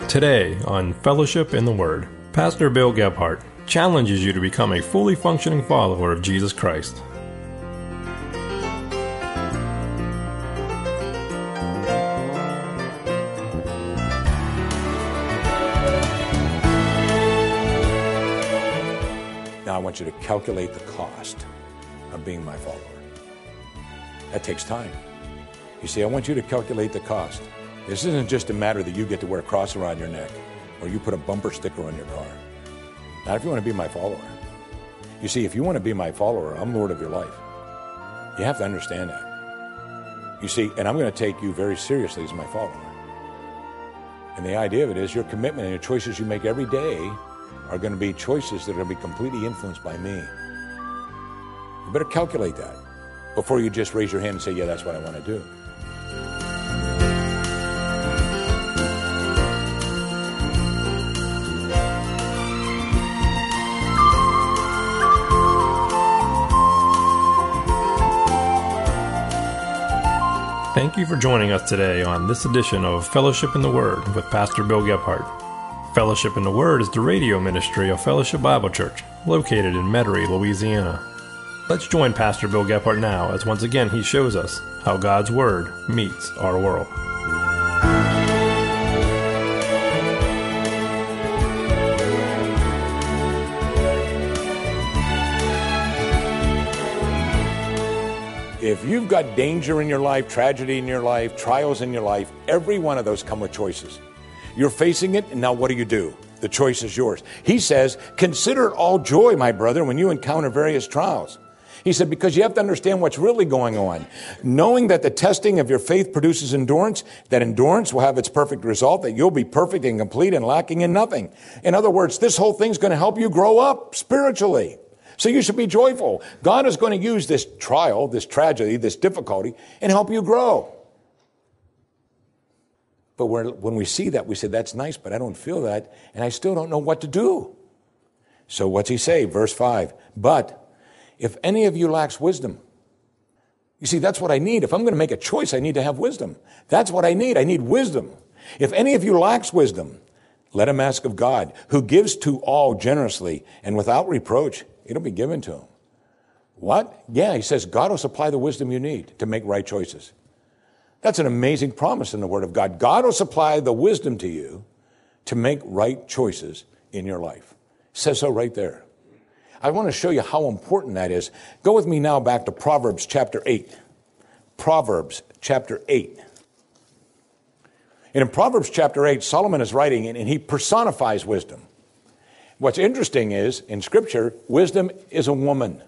Today on Fellowship in the Word, Pastor Bill Gebhardt challenges you to become a fully functioning follower of Jesus Christ. Now I want you to calculate the cost of being my follower. That takes time. You see, I want you to calculate the cost. This isn't just a matter that you get to wear a cross around your neck or you put a bumper sticker on your car. Not if you want to be my follower. You see, if you want to be my follower, I'm Lord of your life. You have to understand that. You see, and I'm going to take you very seriously as my follower. And the idea of it is your commitment and your choices you make every day are going to be choices that are going to be completely influenced by me. You better calculate that before you just raise your hand and say, yeah, that's what I want to do. Thank you for joining us today on this edition of Fellowship in the Word with Pastor Bill Gebhardt. Fellowship in the Word is the radio ministry of Fellowship Bible Church, located in Metairie, Louisiana. Let's join Pastor Bill Gebhardt now as once again he shows us how God's Word meets our world. If you've got danger in your life, tragedy in your life, trials in your life, every one of those come with choices. You're facing it, and now what do? The choice is yours. He says, consider it all joy, my brother, when you encounter various trials. He said, because you have to understand what's really going on. Knowing that the testing of your faith produces endurance, that endurance will have its perfect result, that you'll be perfect and complete and lacking in nothing. In other words, this whole thing's going to help you grow up spiritually. So you should be joyful. God is going to use this trial, this tragedy, this difficulty, and help you grow. But when we see that, we say, that's nice, but I don't feel that, and I still don't know what to do. So what's he say? Verse 5, but if any of you lacks wisdom, you see, that's what I need. If I'm going to make a choice, I need to have wisdom. That's what I need. I need wisdom. If any of you lacks wisdom, let him ask of God, who gives to all generously and without reproach. It'll be given to him. What? Yeah, he says God will supply the wisdom you need to make right choices. That's an amazing promise in the Word of God. God will supply the wisdom to you to make right choices in your life. It says so right there. I want to show you how important that is. Go with me now back to Proverbs chapter 8. Proverbs chapter 8. And in Proverbs chapter 8, Solomon is writing, and he personifies wisdom. What's interesting is, in Scripture, wisdom is a woman.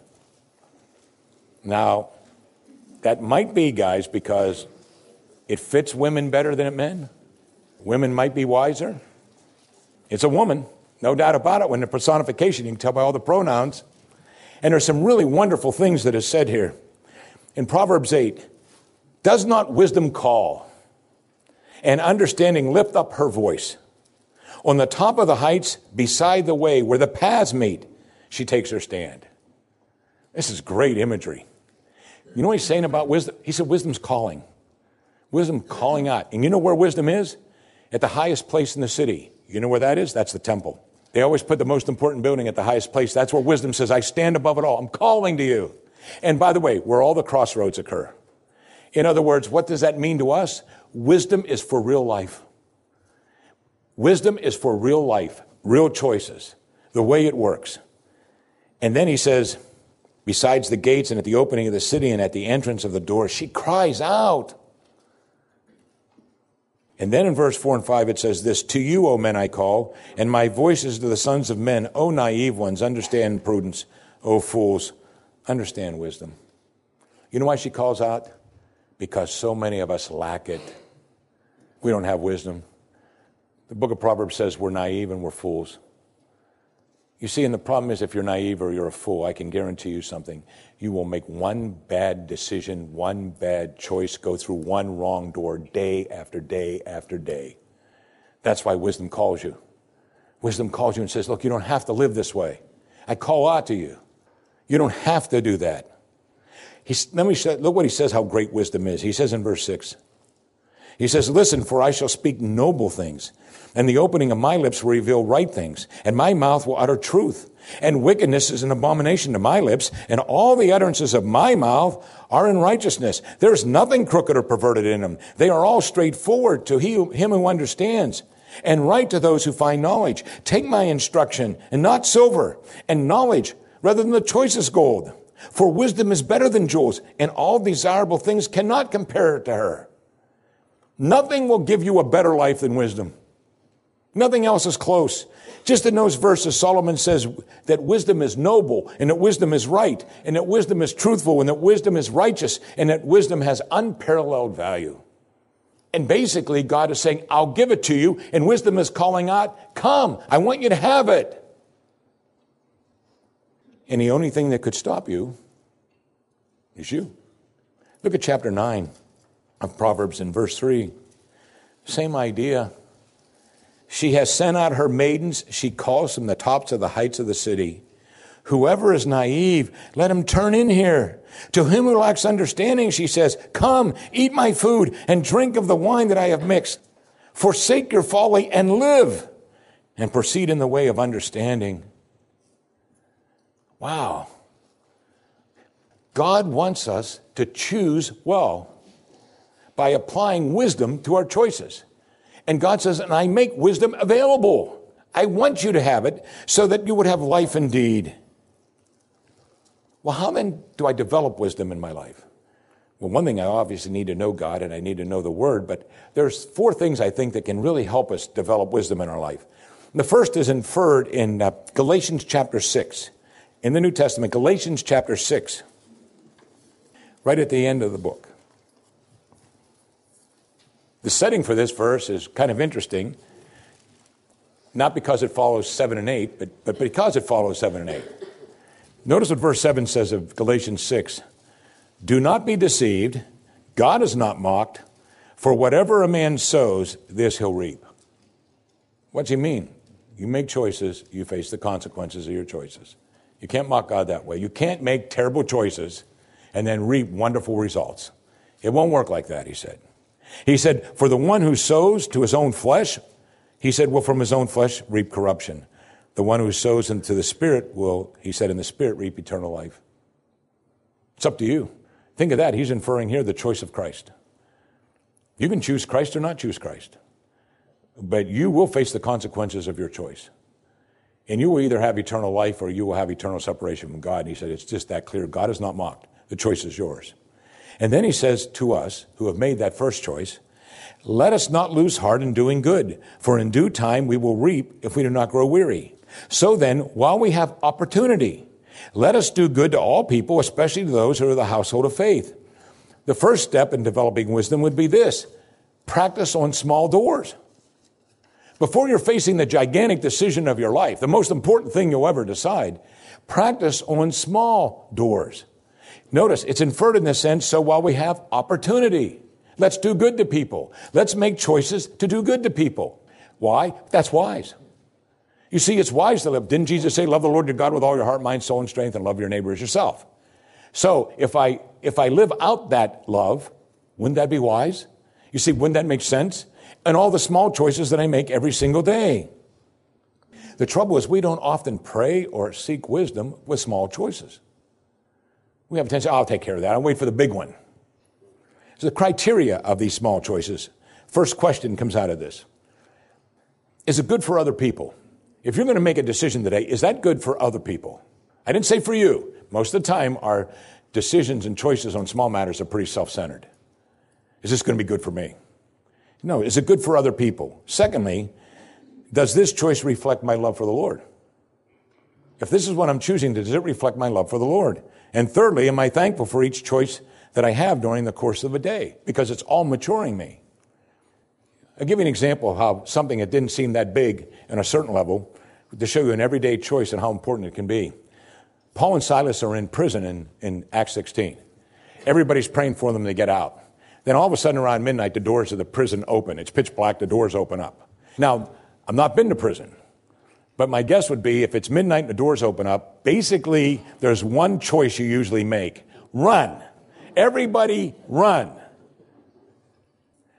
Now, that might be, guys, because it fits women better than men. Women might be wiser. It's a woman, no doubt about it. When the personification, you can tell by all the pronouns. And there's some really wonderful things that is said here. In Proverbs 8, does not wisdom call, and understanding lift up her voice? On the top of the heights, beside the way where the paths meet, she takes her stand. This is great imagery. You know what he's saying about wisdom? He said wisdom's calling. Wisdom calling out. And you know where wisdom is? At the highest place in the city. You know where that is? That's the temple. They always put the most important building at the highest place. That's where wisdom says, I stand above it all. I'm calling to you. And by the way, where all the crossroads occur. In other words, what does that mean to us? Wisdom is for real life. Wisdom is for real life, real choices, the way it works. And then he says, besides the gates and at the opening of the city and at the entrance of the door, she cries out. And then in verse 4 and 5 it says this, to you, O men, I call, and my voice is to the sons of men. O naive ones, understand prudence. O fools, understand wisdom. You know why she calls out? Because so many of us lack it. We don't have wisdom. The book of Proverbs says we're naive and we're fools. You see, and the problem is if you're naive or you're a fool, I can guarantee you something. You will make one bad decision, one bad choice, go through one wrong door day after day after day. That's why wisdom calls you. Wisdom calls you and says, look, you don't have to live this way. I call out to you. You don't have to do that. Look what he says, how great wisdom is. He says in verse 6, He says, listen, for I shall speak noble things, and the opening of my lips will reveal right things, and my mouth will utter truth. And wickedness is an abomination to my lips, and all the utterances of my mouth are in righteousness. There is nothing crooked or perverted in them. They are all straightforward to him who understands, and right to those who find knowledge. Take my instruction, and not silver, and knowledge rather than the choicest gold. For wisdom is better than jewels, and all desirable things cannot compare to her. Nothing will give you a better life than wisdom. Nothing else is close. Just in those verses, Solomon says that wisdom is noble, and that wisdom is right, and that wisdom is truthful, and that wisdom is righteous, and that wisdom has unparalleled value. And basically, God is saying, I'll give it to you, and wisdom is calling out, come, I want you to have it. And the only thing that could stop you is you. Look at chapter 9 of Proverbs in verse 3. Same idea. She has sent out her maidens. She calls from the tops of the heights of the city. Whoever is naive, let him turn in here. To him who lacks understanding, she says, come, eat my food and drink of the wine that I have mixed. Forsake your folly and live, and proceed in the way of understanding. Wow. God wants us to choose well by applying wisdom to our choices. And God says, and I make wisdom available. I want you to have it so that you would have life indeed. Well, how then do I develop wisdom in my life? Well, one thing, I obviously need to know God and I need to know the Word, but there's 4 things I think that can really help us develop wisdom in our life. The first is inferred in Galatians chapter 6. In the New Testament, Galatians chapter 6, right at the end of the book. The setting for this verse is kind of interesting, not because it follows 7 and 8, but because it follows 7 and 8. Notice what verse 7 says of Galatians 6. Do not be deceived. God is not mocked. For whatever a man sows, this he'll reap. What's he mean? You make choices, you face the consequences of your choices. You can't mock God that way. You can't make terrible choices and then reap wonderful results. It won't work like that, he said. He said, for the one who sows to his own flesh, he said, will from his own flesh reap corruption. The one who sows into the Spirit will, he said, in the Spirit reap eternal life. It's up to you. Think of that. He's inferring here the choice of Christ. You can choose Christ or not choose Christ. But you will face the consequences of your choice. And you will either have eternal life or you will have eternal separation from God. And he said, it's just that clear. God is not mocked. The choice is yours. And then he says to us who have made that first choice, let us not lose heart in doing good, for in due time we will reap if we do not grow weary. So then, while we have opportunity, let us do good to all people, especially to those who are the household of faith. The first step in developing wisdom would be this: practice on small doors. Before you're facing the gigantic decision of your life, the most important thing you'll ever decide, practice on small doors. Notice, it's inferred in this sense, so while we have opportunity, let's do good to people. Let's make choices to do good to people. Why? That's wise. You see, it's wise to live. Didn't Jesus say, love the Lord your God with all your heart, mind, soul, and strength, and love your neighbor as yourself? So if I live out that love, wouldn't that be wise? You see, wouldn't that make sense? And all the small choices that I make every single day. The trouble is we don't often pray or seek wisdom with small choices. We have a tendency, I'll take care of that. I'll wait for the big one. So the criteria of these small choices. First question comes out of this. Is it good for other people? If you're going to make a decision today, is that good for other people? I didn't say for you. Most of the time, our decisions and choices on small matters are pretty self-centered. Is this going to be good for me? No. Is it good for other people? Secondly, does this choice reflect my love for the Lord? If this is what I'm choosing, does it reflect my love for the Lord? And thirdly, am I thankful for each choice that I have during the course of a day? Because it's all maturing me. I'll give you an example of how something that didn't seem that big on a certain level to show you an everyday choice and how important it can be. Paul and Silas are in prison in Acts 16. Everybody's praying for them to get out. Then all of a sudden around midnight, the doors of the prison open. It's pitch black, the doors open up. Now, I've not been to prison, but my guess would be if it's midnight and the doors open up, basically there's one choice you usually make. Run. Everybody run.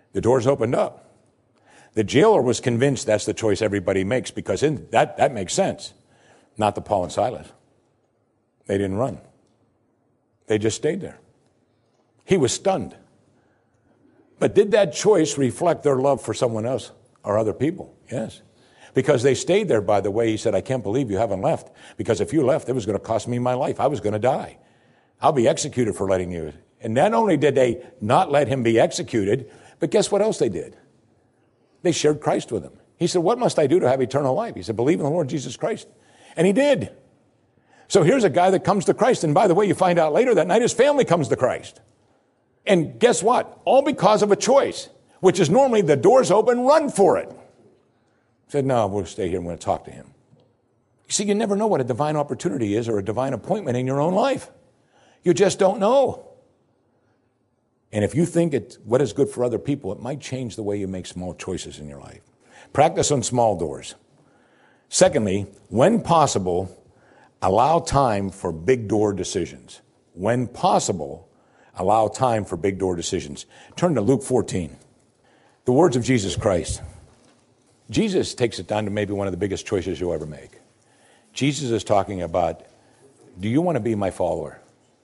The doors opened up. The jailer was convinced that's the choice everybody makes because that makes sense. Not the Paul and Silas. They didn't run. They just stayed there. He was stunned. But did that choice reflect their love for someone else or other people? Yes. Because they stayed there, by the way. He said, I can't believe you haven't left. Because if you left, it was going to cost me my life. I was going to die. I'll be executed for letting you. And not only did they not let him be executed, but guess what else they did? They shared Christ with him. He said, what must I do to have eternal life? He said, believe in the Lord Jesus Christ. And he did. So here's a guy that comes to Christ. And by the way, you find out later that night his family comes to Christ. And guess what? All because of a choice, which is normally the door's open, run for it. He said, no, we'll stay here and we're going to talk to him. You see, you never know what a divine opportunity is or a divine appointment in your own life. You just don't know. And if you think it's what is good for other people, it might change the way you make small choices in your life. Practice on small doors. Secondly, when possible, allow time for big door decisions. When possible, allow time for big door decisions. Turn to Luke 14. The words of Jesus Christ. Jesus takes it down to maybe one of the biggest choices you'll ever make. Jesus is talking about, do you want to be my follower?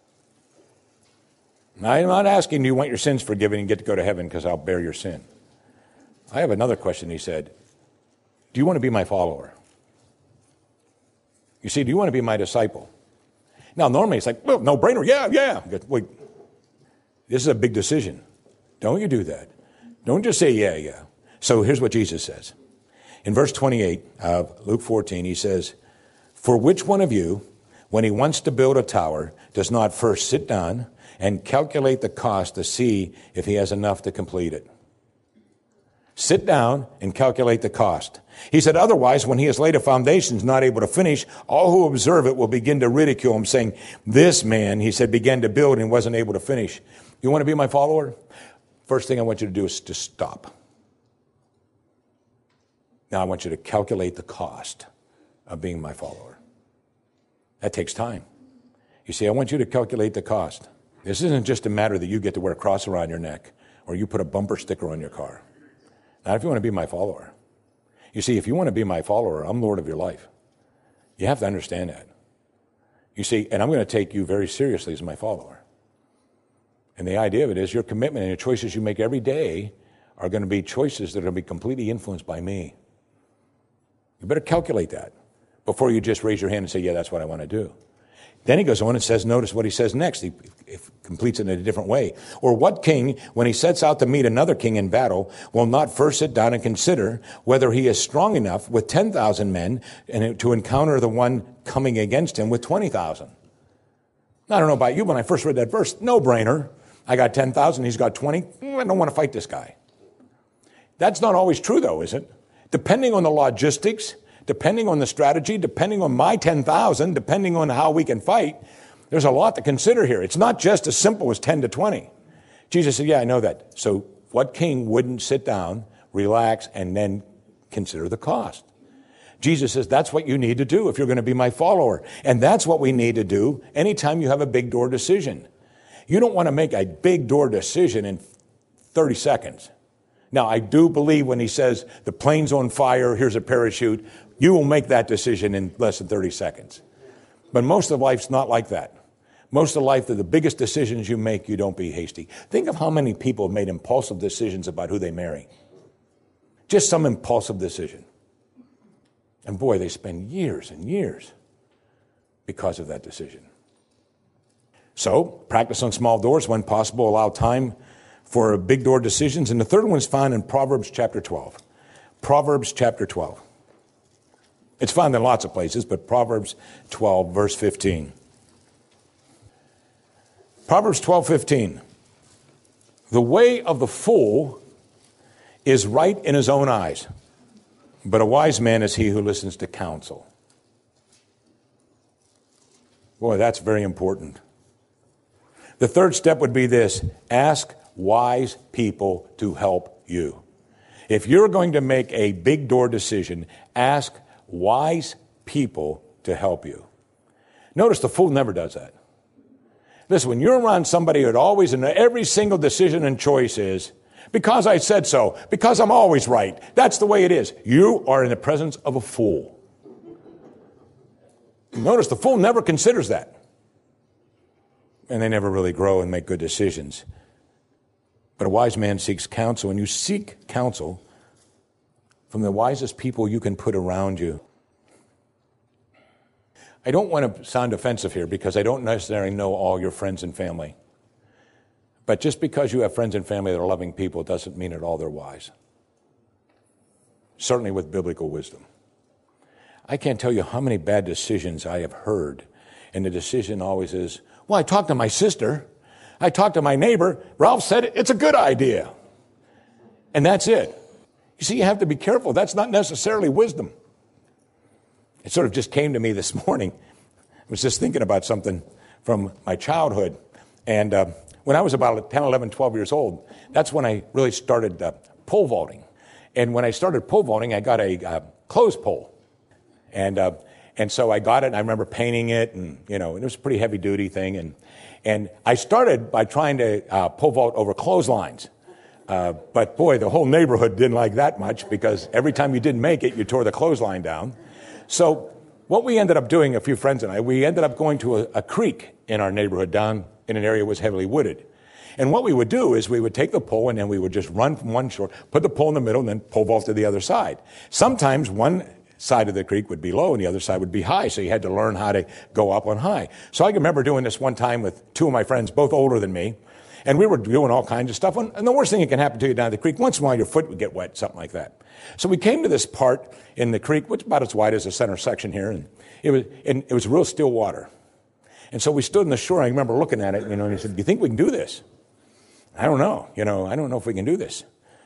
Now, I'm not asking, do you want your sins forgiven and get to go to heaven because I'll bear your sin? I have another question. He said, do you want to be my follower? You see, do you want to be my disciple? Now, normally it's like, well, no brainer. Yeah. Wait, this is a big decision. Don't you do that. Don't just say, yeah. So here's what Jesus says. In verse 28 of Luke 14, he says, for which one of you, when he wants to build a tower, does not first sit down and calculate the cost to see if he has enough to complete it? Sit down and calculate the cost. He said, otherwise, when he has laid a foundation, is not able to finish, all who observe it will begin to ridicule him, saying, this man, he said, began to build and wasn't able to finish. You want to be my follower? First thing I want you to do is to stop. Now I want you to calculate the cost of being my follower. That takes time. You see, I want you to calculate the cost. This isn't just a matter that you get to wear a cross around your neck or you put a bumper sticker on your car. Not if you want to be my follower. You see, if you want to be my follower, I'm Lord of your life. You have to understand that. You see, and I'm going to take you very seriously as my follower. And the idea of it is your commitment and your choices you make every day are going to be choices that are going to be completely influenced by me. You better calculate that before you just raise your hand and say, yeah, that's what I want to do. Then he goes on and says, notice what he says next. He completes it in a different way. Or what king, when he sets out to meet another king in battle, will not first sit down and consider whether he is strong enough with 10,000 men to encounter the one coming against him with 20,000? I don't know about you, when I first read that verse, no brainer. I got 10,000, he's got 20. I don't want to fight this guy. That's not always true, though, is it? Depending on the logistics, depending on the strategy, depending on my 10,000, depending on how we can fight, there's a lot to consider here. It's not just as simple as 10 to 20. Jesus said, yeah, I know that. So what king wouldn't sit down, relax, and then consider the cost? Jesus says that's what you need to do if you're going to be my follower. And that's what we need to do anytime you have a big door decision. You don't want to make a big door decision in 30 seconds. Now, I do believe when he says the plane's on fire, here's a parachute, you will make that decision in less than 30 seconds. But most of life's not like that. Most of life, the biggest decisions you make, you don't be hasty. Think of how many people have made impulsive decisions about who they marry. Just some impulsive decision. And boy, they spend years and years because of that decision. So, practice on small doors when possible. Allow time for big door decisions. And the third one is found in Proverbs chapter 12. Proverbs chapter 12. It's found in lots of places, but Proverbs 12, verse 15. Proverbs 12:15. The way of the fool is right in his own eyes, but a wise man is he who listens to counsel. Boy, that's very important. The third step would be this: ask wise people to help you. If you're going to make a big door decision, ask wise people to help you. Notice the fool never does that. Listen, when you're around somebody who always, in every single decision and choice is, because I said so, because I'm always right. That's the way it is. You are in the presence of a fool. Notice the fool never considers that. And they never really grow and make good decisions. But a wise man seeks counsel, and you seek counsel from the wisest people you can put around you. I don't want to sound offensive here because I don't necessarily know all your friends and family. But just because you have friends and family that are loving people doesn't mean at all they're wise. Certainly with biblical wisdom. I can't tell you how many bad decisions I have heard, and the decision always is, well, I talked to my sister. I talked to my neighbor. Ralph said it's a good idea. And that's it. You see, you have to be careful. That's not necessarily wisdom. It sort of just came to me this morning. I was just thinking about something from my childhood. And when I was about 10, 11, 12 years old, that's when I really started pole vaulting. And when I started pole vaulting, I got a clothes pole. And so I got it, and I remember painting it, and it was a pretty heavy-duty thing. And I started by trying to pole vault over clotheslines. But boy, the whole neighborhood didn't like that much because every time you didn't make it, you tore the clothesline down. So what we ended up doing, a few friends and I, we ended up going to a creek in our neighborhood down in an area that was heavily wooded. And what we would do is we would take the pole and then we would just run from one shore, put the pole in the middle, and then pole vault to the other side. Sometimes one side of the creek would be low and the other side would be high, so you had to learn how to go up on high. So I can remember doing this one time with two of my friends, both older than me, and we were doing all kinds of stuff. And the worst thing that can happen to you down the creek, once in a while your foot would get wet, something like that. So we came to this part in the creek, which is about as wide as the center section here, and it was real still water. And so we stood on the shore, and I remember looking at it, and he said, do you think we can do this? I don't know. I don't know if we can do this.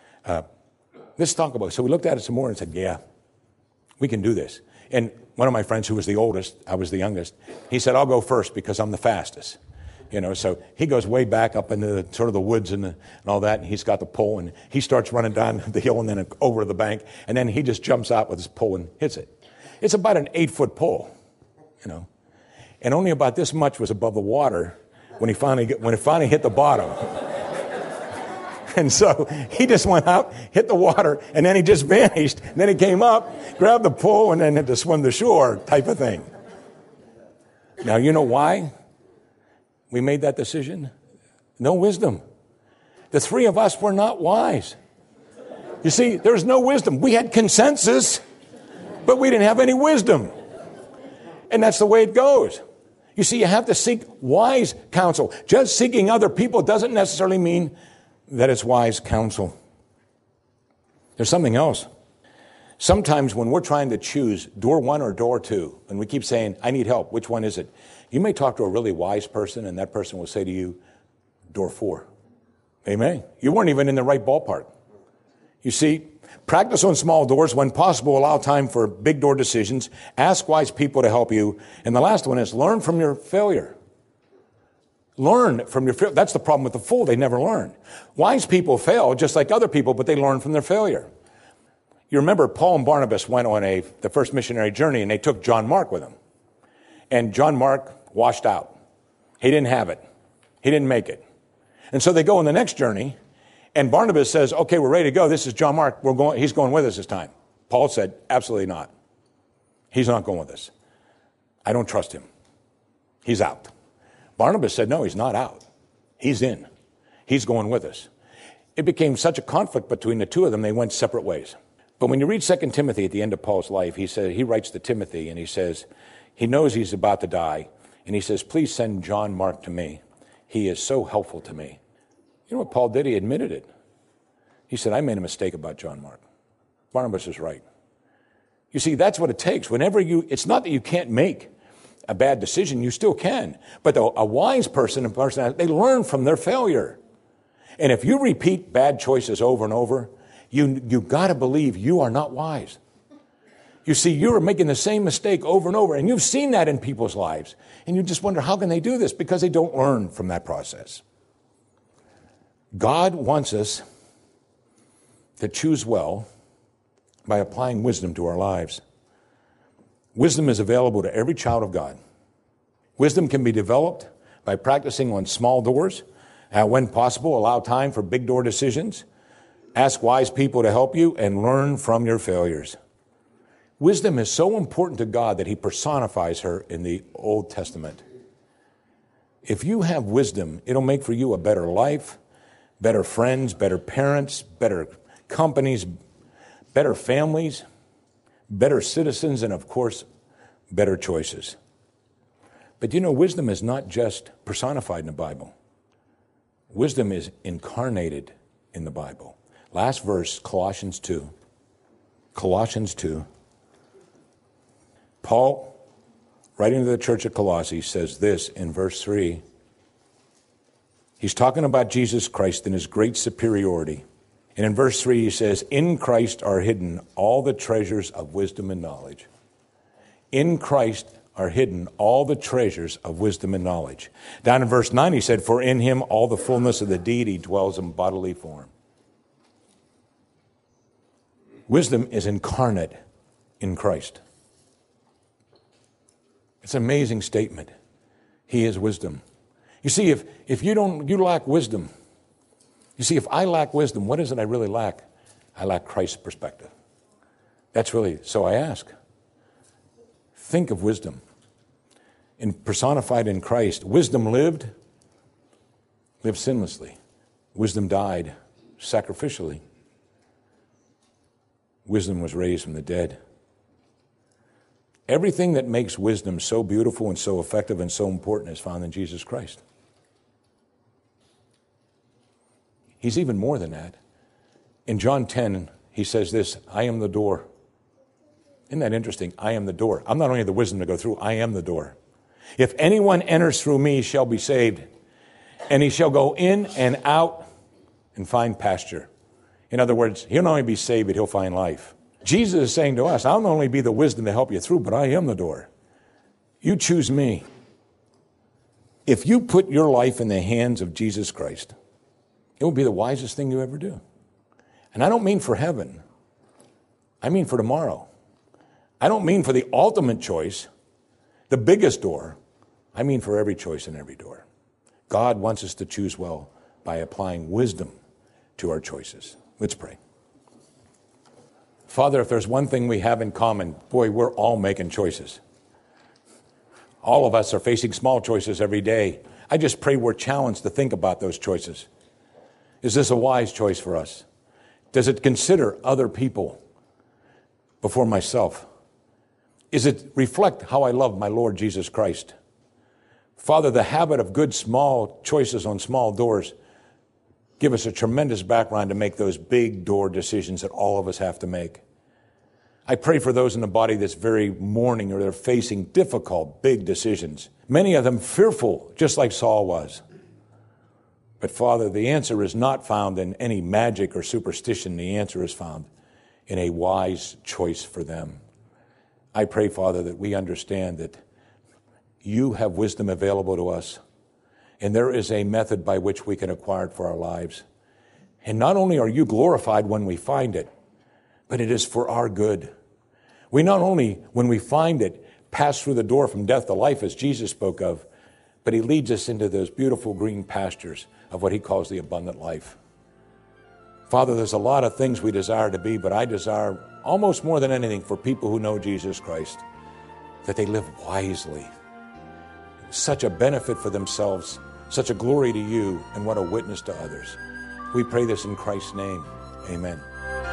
Let's talk about it. So we looked at it some more and said, yeah, we can do this. And one of my friends who was the oldest, I was the youngest, he said, I'll go first because I'm the fastest. So he goes way back up into sort of the woods and all that, and he's got the pole, and he starts running down the hill and then over to the bank, and then he just jumps out with his pole and hits it. It's about an 8-foot pole, and only about this much was above the water when it finally hit the bottom. And so he just went out, hit the water, and then he just vanished. And then he came up, grabbed the pole, and then had to swim the shore type of thing. Now, you know why we made that decision? No wisdom. The three of us were not wise. You see, there's no wisdom. We had consensus, but we didn't have any wisdom. And that's the way it goes. You see, you have to seek wise counsel. Just seeking other people doesn't necessarily mean that it's wise counsel. There's something else. Sometimes when we're trying to choose door 1 or door 2, and we keep saying, I need help, which one is it? You may talk to a really wise person, and that person will say to you, door 4. Amen. You weren't even in the right ballpark. You see, practice on small doors. When possible, allow time for big door decisions. Ask wise people to help you. And the last one is learn from your failure. Learn from your failure. That's the problem with the fool. They never learn. Wise people fail just like other people, but they learn from their failure. You remember Paul and Barnabas went on the first missionary journey, and they took John Mark with them. And John Mark washed out. He didn't have it. He didn't make it. And so they go on the next journey, and Barnabas says, okay, we're ready to go. This is John Mark. He's going with us this time. Paul said, absolutely not. He's not going with us. I don't trust him. He's out. Barnabas said, no, he's not out. He's in. He's going with us. It became such a conflict between the two of them, they went separate ways. But when you read 2 Timothy at the end of Paul's life, he writes to Timothy, and he says, he knows he's about to die, and he says, please send John Mark to me. He is so helpful to me. You know what Paul did? He admitted it. He said, I made a mistake about John Mark. Barnabas is right. You see, that's what it takes. It's not that you can't make a bad decision, you still can. But a wise person, they learn from their failure. And if you repeat bad choices over and over, you got to believe you are not wise. You see, you're making the same mistake over and over, and you've seen that in people's lives. And you just wonder, how can they do this? Because they don't learn from that process. God wants us to choose well by applying wisdom to our lives. Wisdom is available to every child of God. Wisdom can be developed by practicing on small doors. When possible, allow time for big door decisions. Ask wise people to help you and learn from your failures. Wisdom is so important to God that he personifies her in the Old Testament. If you have wisdom, it'll make for you a better life, better friends, better parents, better companies, better families, better citizens, and of course, better choices. But you know, wisdom is not just personified in the Bible. Wisdom is incarnated in the Bible. Last verse, Colossians 2. Colossians 2. Paul, writing to the church at Colossae, says this in verse 3. He's talking about Jesus Christ and his great superiority. And in verse 3 he says, in Christ are hidden all the treasures of wisdom and knowledge. In Christ are hidden all the treasures of wisdom and knowledge. Down in verse 9 he said, for in him all the fullness of the deity dwells in bodily form. Wisdom is incarnate in Christ. It's an amazing statement. He is wisdom. You see, if you lack wisdom, you see, if I lack wisdom, what is it I really lack? I lack Christ's perspective. That's really, so I ask. Think of wisdom. Personified in Christ. Wisdom lived sinlessly. Wisdom died sacrificially. Wisdom was raised from the dead. Everything that makes wisdom so beautiful and so effective and so important is found in Jesus Christ. He's even more than that. In John 10, he says this, I am the door. Isn't that interesting? I am the door. I'm not only the wisdom to go through, I am the door. If anyone enters through me, he shall be saved, and he shall go in and out and find pasture. In other words, he'll not only be saved, but he'll find life. Jesus is saying to us, I'll not only be the wisdom to help you through, but I am the door. You choose me. If you put your life in the hands of Jesus Christ, it will be the wisest thing you ever do. And I don't mean for heaven. I mean for tomorrow. I don't mean for the ultimate choice, the biggest door. I mean for every choice and every door. God wants us to choose well by applying wisdom to our choices. Let's pray. Father, if there's one thing we have in common, boy, we're all making choices. All of us are facing small choices every day. I just pray we're challenged to think about those choices. Is this a wise choice for us? Does it consider other people before myself? Is it reflect how I love my Lord Jesus Christ? Father, the habit of good small choices on small doors give us a tremendous background to make those big door decisions that all of us have to make. I pray for those in the body this very morning or they're facing difficult, big decisions. Many of them fearful, just like Saul was. But Father, the answer is not found in any magic or superstition. The answer is found in a wise choice for them. I pray, Father, that we understand that you have wisdom available to us, and there is a method by which we can acquire it for our lives. And not only are you glorified when we find it, but it is for our good. We not only, when we find it, pass through the door from death to life, as Jesus spoke of, but he leads us into those beautiful green pastures of what he calls the abundant life. Father, there's a lot of things we desire to be, but I desire almost more than anything for people who know Jesus Christ, that they live wisely. Such a benefit for themselves, such a glory to you, and what a witness to others. We pray this in Christ's name. Amen.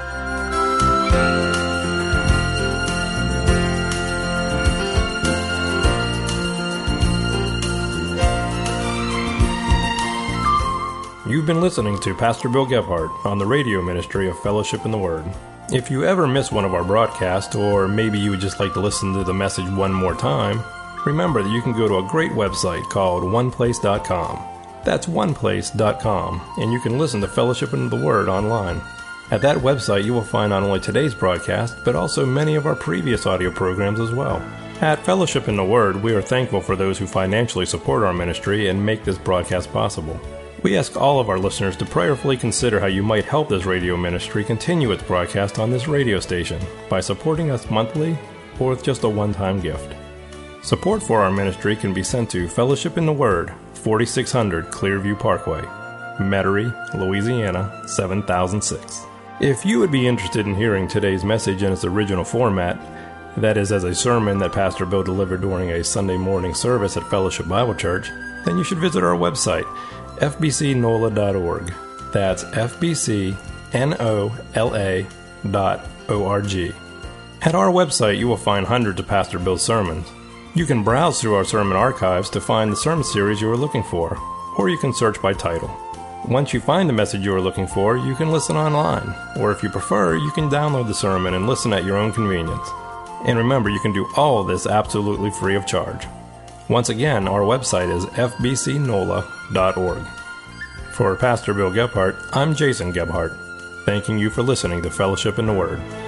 You've been listening to Pastor Bill Gebhardt on the radio ministry of Fellowship in the Word. If you ever miss one of our broadcasts, or maybe you would just like to listen to the message one more time, remember that you can go to a great website called oneplace.com. That's oneplace.com, and you can listen to Fellowship in the Word online. At that website, you will find not only today's broadcast, but also many of our previous audio programs as well. At Fellowship in the Word, we are thankful for those who financially support our ministry and make this broadcast possible. We ask all of our listeners to prayerfully consider how you might help this radio ministry continue its broadcast on this radio station by supporting us monthly or with just a one-time gift. Support for our ministry can be sent to Fellowship in the Word, 4600 Clearview Parkway. Metairie, Louisiana 7006. If you would be interested in hearing today's message in its original format, that is as a sermon that Pastor Bill delivered during a Sunday morning service at Fellowship Bible Church, then you should visit our website, fbcnola.org. That's fbcnola.org. At our website, you will find hundreds of Pastor Bill's sermons. You can browse through our sermon archives to find the sermon series you are looking for, or you can search by title. Once you find the message you are looking for, you can listen online, or if you prefer, you can download the sermon and listen at your own convenience. And remember, you can do all of this absolutely free of charge. Once again, our website is fbcnola.org. For Pastor Bill Gebhardt, I'm Jason Gebhardt, thanking you for listening to Fellowship in the Word.